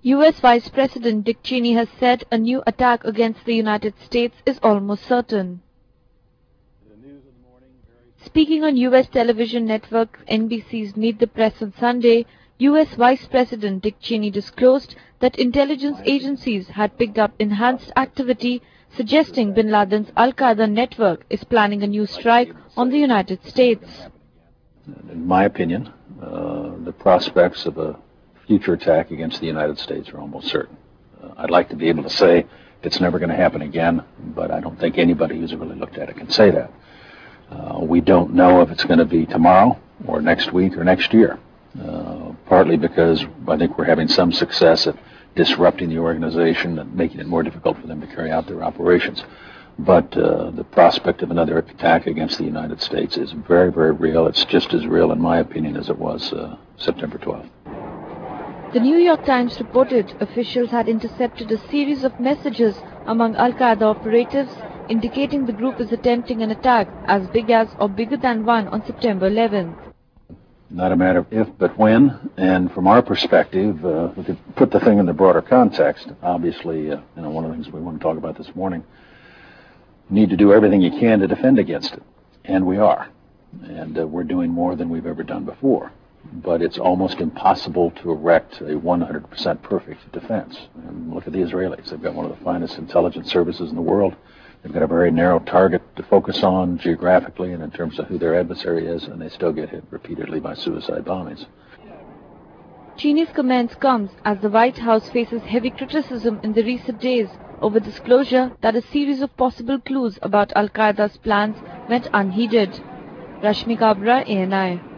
U.S. Vice President Dick Cheney has said a new attack against the United States is almost certain. Speaking on U.S. television network NBC's Meet the Press on Sunday, U.S. Vice President Dick Cheney disclosed that intelligence agencies had picked up enhanced activity suggesting bin Laden's Al-Qaeda network is planning a new strike on the United States. In my opinion, the prospects of a future attack against the United States are almost certain. I'd like to be able to say it's never going to happen again, but I don't think anybody who's really looked at it can say that. We don't know if it's going to be tomorrow or next week or next year, partly because I think we're having some success at disrupting the organization and making it more difficult for them to carry out their operations. But the prospect of another attack against the United States is very, very real. It's just as real, in my opinion, as it was September 12th. The New York Times reported officials had intercepted a series of messages among Al-Qaeda operatives indicating the group is attempting an attack as big as or bigger than one on September 11th. Not a matter of if, but when. And from our perspective, we could put the thing in the broader context. Obviously, one of the things we want to talk about this morning, you need to do everything you can to defend against it. And we are. And we're doing more than we've ever done before. But it's almost impossible to erect a 100% perfect defense. And look at the Israelis. They've got one of the finest intelligence services in the world. They've got a very narrow target to focus on geographically and in terms of who their adversary is, and they still get hit repeatedly by suicide bombings. Cheney's comments comes as the White House faces heavy criticism in the recent days over disclosure that a series of possible clues about Al-Qaeda's plans went unheeded. Rashmi Kabra, ANI.